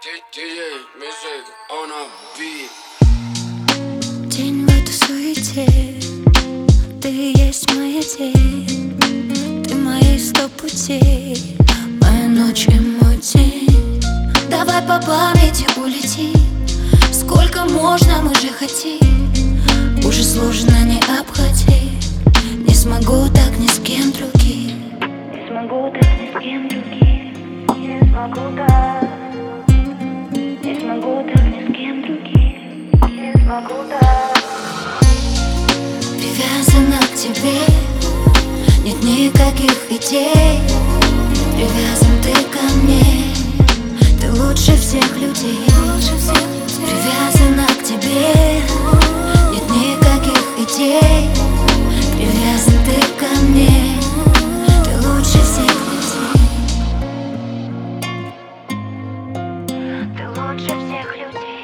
День в этой суете, ты есть моя тень, ты мои 100 путей, моя ночь и мой день. Давай по памяти улети, сколько можно, мы же хотим. Уже сложно, не обходи, не смогу так ни с кем другим. Не смогу так ни с кем другим. Не смогу так. Не смогу так ни с кем другим. Не смогу так. Привязана к тебе, нет никаких идей. Привязан ты ко мне, ты лучше всех людей. Привязана к тебе, нет никаких идей. Привязан ты ко мне, ты лучше всех людей. Ты лучше всех людей.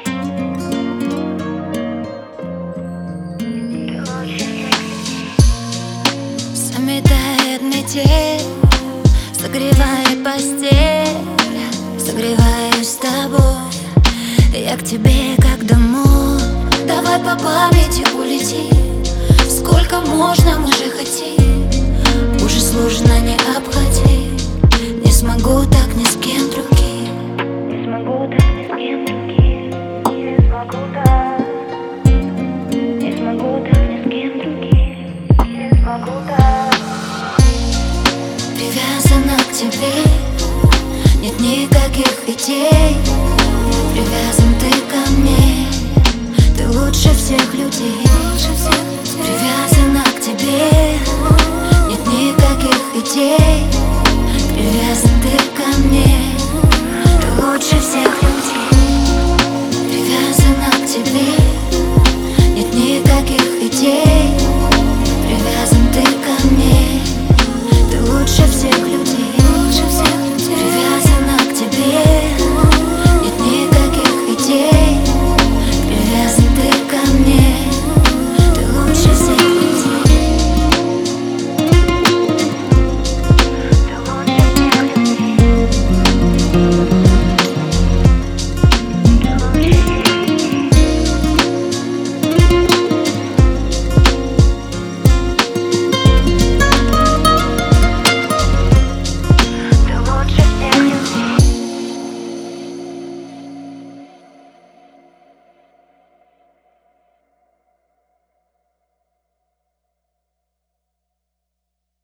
Ты лучше всех людей. Заметает метель, согревает постель, согреваюсь с тобой. Я к тебе как домой. Давай по памяти улети, сколько можно, мы же хотим. Уже сложно, не обходи, не смогу так ни с кем другим. Не смогу так ни с кем другим. Не смогу так. Не смогу так ни с кем другим. Не смогу так. Привязана к тебе, нет никаких идей. Привязан ты ко мне, ты лучше всех людей.